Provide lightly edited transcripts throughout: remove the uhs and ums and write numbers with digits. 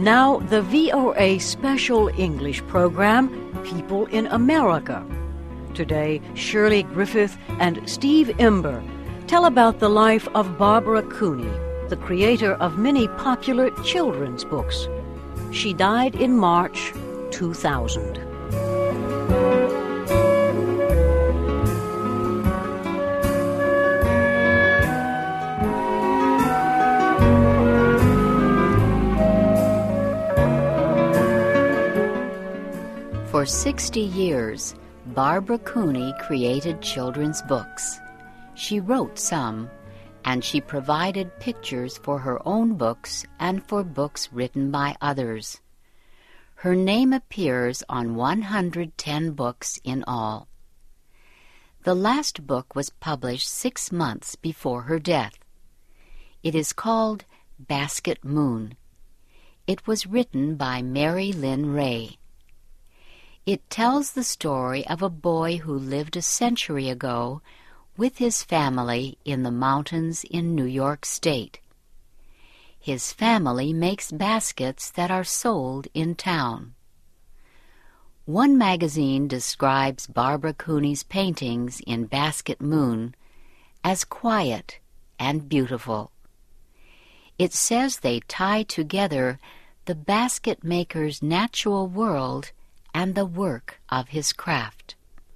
now the VOA Special English program, People in America. Today, Shirley Griffith and Steve Imber tell about the life of Barbara Cooney, the creator of many popular children's books. She died in March 2000. For 60 years, Barbara Cooney created children's books. She wrote some, and she provided pictures for her own books and for books written by others. Her name appears on 110 books in all. The last book was published 6 months before her death. It is called Basket Moon. It was written by Mary Lynn Ray. It tells the story of a boy who lived a century ago with his family in the mountains in New York State. His family makes baskets that are sold in town. One magazine describes Barbara Cooney's paintings in Basket Moon as quiet and beautiful. It says they tie together the basket maker's natural world and the work of his craft.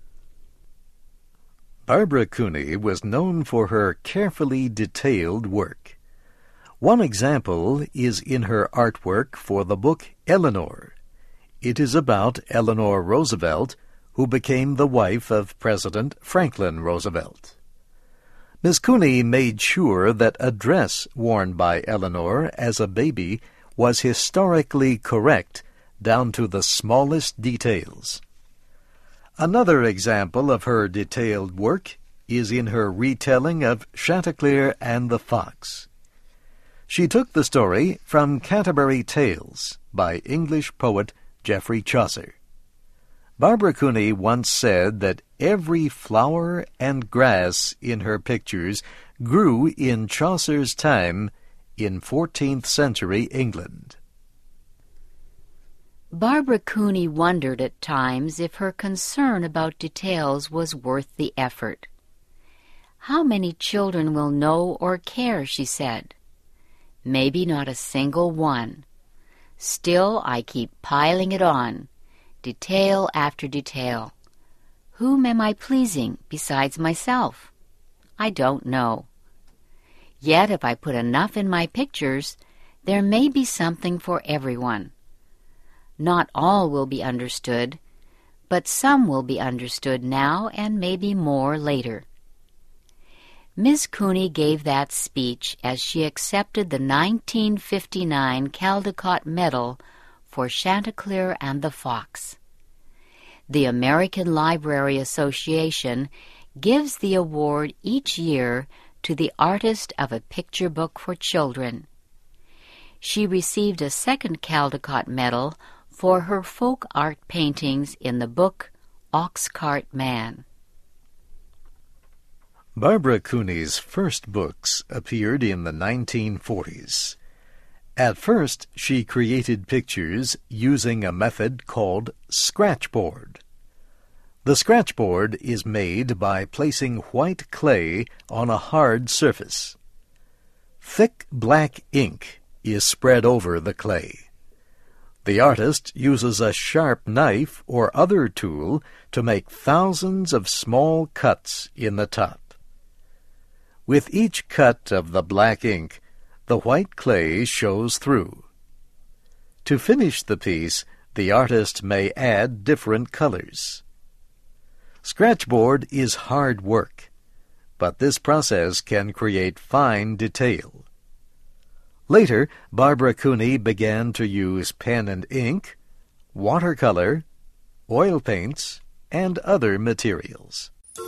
Barbara Cooney was known for her carefully detailed work. One example is in her artwork for the book Eleanor. It is about Eleanor Roosevelt, who became the wife of President Franklin Roosevelt. Miss Cooney made sure that a dress worn by Eleanor as a baby was historically correct down to the smallest details. Another example of her detailed work is in her retelling of Chanticleer and the Fox. She took the story from Canterbury Tales by English poet Geoffrey Chaucer. Barbara Cooney once said that every flower and grass in her pictures grew in Chaucer's time in 14th century England. Barbara Cooney wondered at times if her concern about details was worth the effort. How many children will know or care, she said. Maybe not a single one. Still, I keep piling it on, detail after detail. Whom am I pleasing besides myself? I don't know. Yet if I put enough in my pictures, there may be something for everyone. Not all will be understood, but some will be understood now and maybe more later. Miss Cooney gave that speech as she accepted the 1959 Caldecott Medal for Chanticleer and the Fox. The American Library Association gives the award each year to the artist of a picture book for children. She received a second Caldecott Medal for her folk art paintings in the book Oxcart Man. Barbara Cooney's first books appeared in the 1940s. At first, she created pictures using a method called scratchboard. The scratchboard is made by placing white clay on a hard surface. Thick black ink is spread over the clay. The artist uses a sharp knife or other tool to make thousands of small cuts in the top. With each cut of the black ink, the white clay shows through. To finish the piece, the artist may add different colors. Scratchboard is hard work, but this process can create fine detail. Later, Barbara Cooney began to use pen and ink, watercolor, oil paints, and other materials.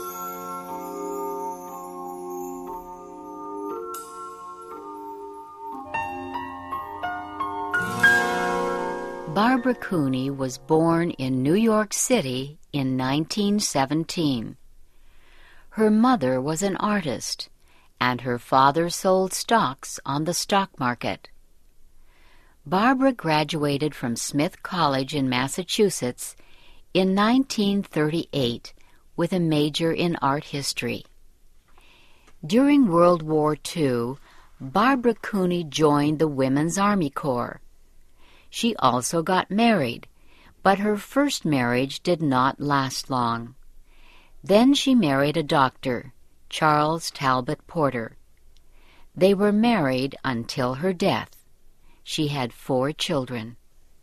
Barbara Cooney was born in New York City in 1917. Her mother was an artist, and her father sold stocks on the stock market. Barbara graduated from Smith College in Massachusetts in 1938 with a major in art history. During World War II, Barbara Cooney joined the Women's Army Corps. She also got married, but her first marriage did not last long. Then she married a doctor, Charles Talbot Porter. They were married until her death. She had 4 children.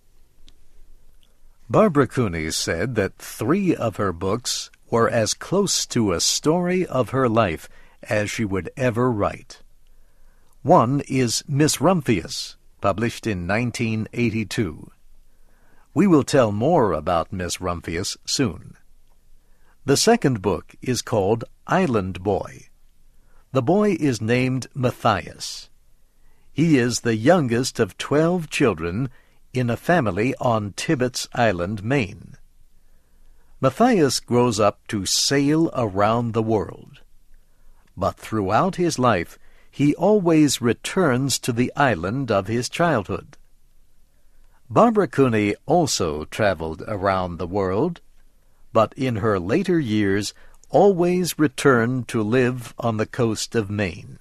Barbara Cooney said that 3 of her books were as close to a story of her life as she would ever write. One is Miss Rumphius, published in 1982. We will tell more about Miss Rumphius soon. The second book is called Island Boy. The boy is named Matthias. He is the youngest of 12 children in a family on Tibbetts Island, Maine. Matthias grows up to sail around the world. But throughout his life, he always returns to the island of his childhood. Barbara Cooney also traveled around the world, but in her later years always returned to live on the coast of Maine.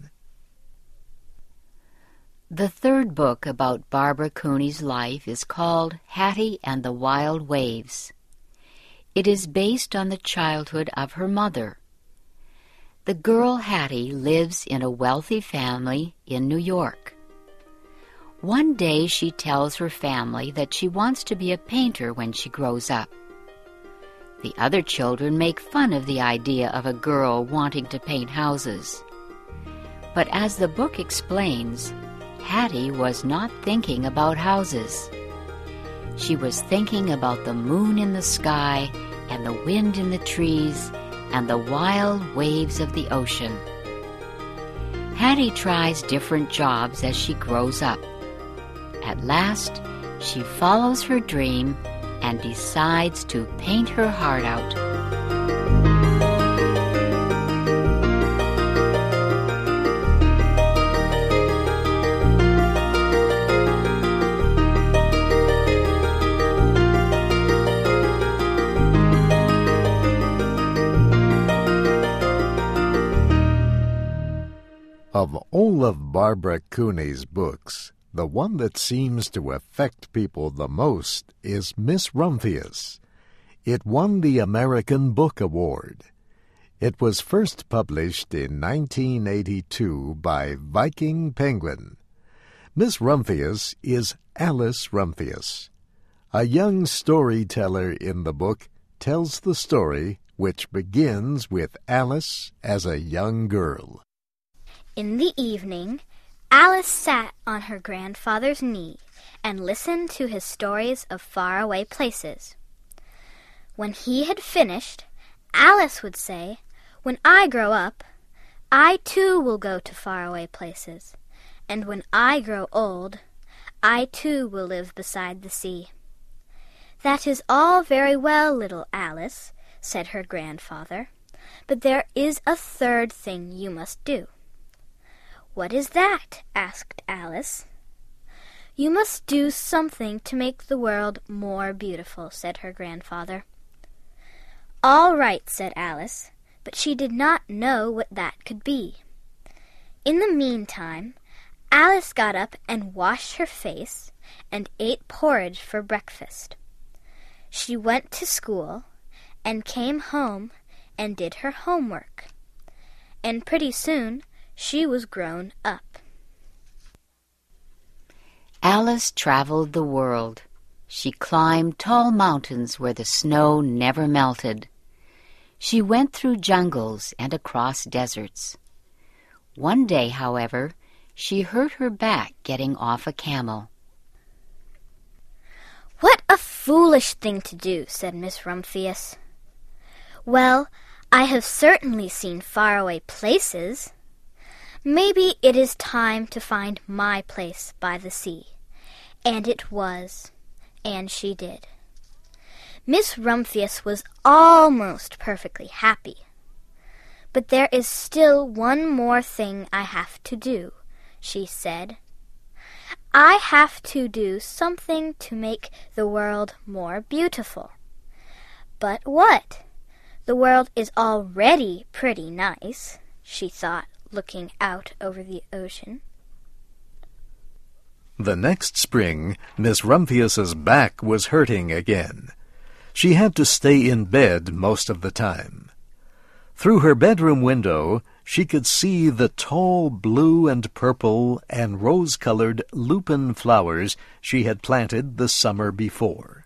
The third book about Barbara Cooney's life is called Hattie and the Wild Waves. It is based on the childhood of her mother. The girl Hattie lives in a wealthy family in New York. One day she tells her family that she wants to be a painter when she grows up. The other children make fun of the idea of a girl wanting to paint houses. But as the book explains, Hattie was not thinking about houses. She was thinking about the moon in the sky and the wind in the trees and the wild waves of the ocean. Hattie tries different jobs as she grows up. At last, she follows her dream and decides to paint her heart out. Of all of Barbara Cooney's books, the one that seems to affect people the most is Miss Rumphius. It won the American Book Award. It was first published in 1982 by Viking Penguin. Miss Rumphius is Alice Rumphius. A young storyteller in the book tells the story, which begins with Alice as a young girl. In the evening, Alice sat on her grandfather's knee and listened to his stories of faraway places. When he had finished, Alice would say, "When I grow up, I too will go to faraway places, and when I grow old, I too will live beside the sea." "That is all very well, little Alice," said her grandfather, "but there is a third thing you must do." "What is that?" asked Alice. "You must do something to make the world more beautiful," said her grandfather. "All right," said Alice, but she did not know what that could be. In the meantime, Alice got up and washed her face and ate porridge for breakfast. She went to school and came home and did her homework. And pretty soon she was grown up. Alice traveled the world. She climbed tall mountains where the snow never melted. She went through jungles and across deserts. One day, however, she hurt her back getting off a camel. "What a foolish thing to do," said Miss Rumphius. "Well, I have certainly seen faraway places. Maybe it is time to find my place by the sea." And it was, and she did. Miss Rumphius was almost perfectly happy. "But there is still one more thing I have to do," she said. I have to do something to make the world more beautiful. But what? The world is already pretty nice, she thought, looking out over the ocean. The next spring, Miss Rumphius's back was hurting again. She had to stay in bed most of the time. Through her bedroom window, she could see the tall blue and purple and rose-colored lupin flowers she had planted the summer before.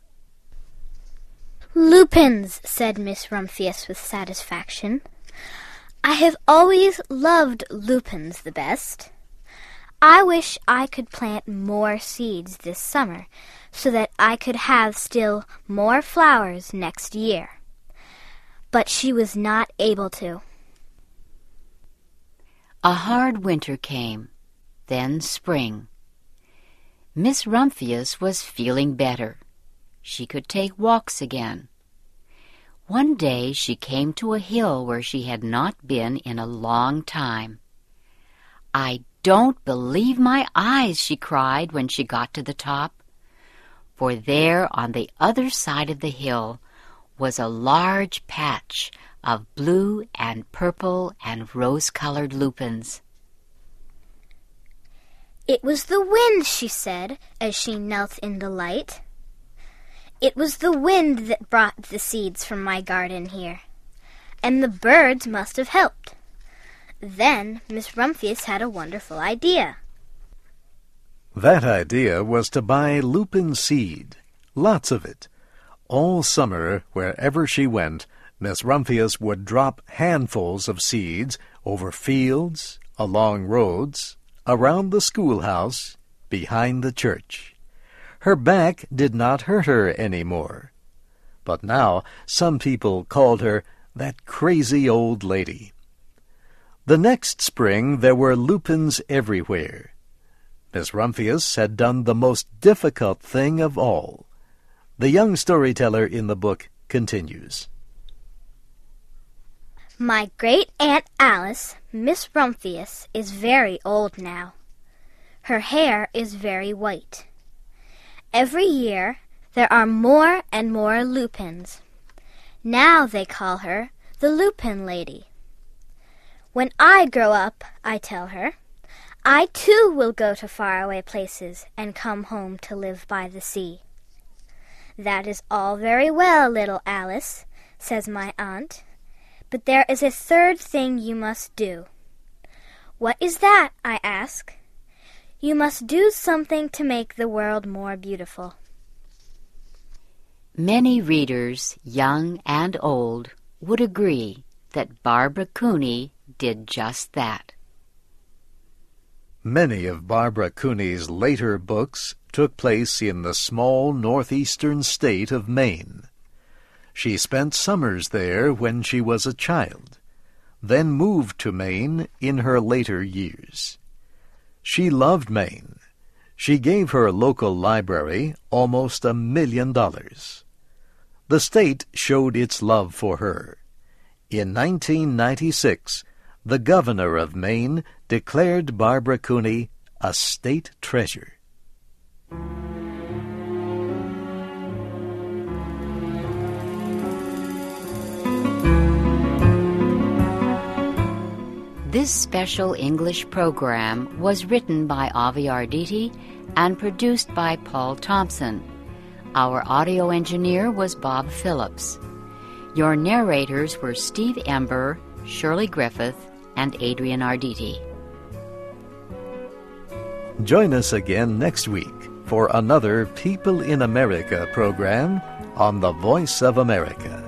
Lupins, said Miss Rumphius with satisfaction. I have always loved lupins the best. I wish I could plant more seeds this summer so that I could have still more flowers next year. But she was not able to. A hard winter came, then spring. Miss Rumphius was feeling better. She could take walks again. One day she came to a hill where she had not been in a long time. "I don't believe my eyes," she cried when she got to the top. For there on the other side of the hill was a large patch of blue and purple and rose-colored lupins. It was the wind, she said, as she knelt in the light. It was the wind that brought the seeds from my garden here, and the birds must have helped. Then Miss Rumphius had a wonderful idea. That idea was to buy lupin seed, lots of it. All summer, wherever she went, Miss Rumphius would drop handfuls of seeds over fields, along roads, around the schoolhouse, behind the church. Her back did not hurt her any more. But now some people called her that crazy old lady. The next spring there were lupins everywhere. Miss Rumphius had done the most difficult thing of all. The young storyteller in the book continues. My great-aunt Alice, Miss Rumphius, is very old now. Her hair is very white. Every year there are more and more lupins. Now they call her the Lupin Lady. When I grow up, I tell her, I too will go to faraway places and come home to live by the sea. That is all very well, little Alice, says my aunt, but there is a third thing you must do. What is that? I ask. You must do something to make the world more beautiful. Many readers, young and old, would agree that Barbara Cooney did just that. Many of Barbara Cooney's later books took place in the small northeastern state of Maine. She spent summers there when she was a child, then moved to Maine in her later years. She loved Maine. She gave her local library almost $1 million. The state showed its love for her. In 1996, the governor of Maine declared Barbara Cooney a state treasure. This special English program was written by Avi Arditi and produced by Paul Thompson. Our audio engineer was Bob Phillips. Your narrators were Steve Ember, Shirley Griffith, and Adrian Arditi. Join us again next week for another People in America program on the Voice of America.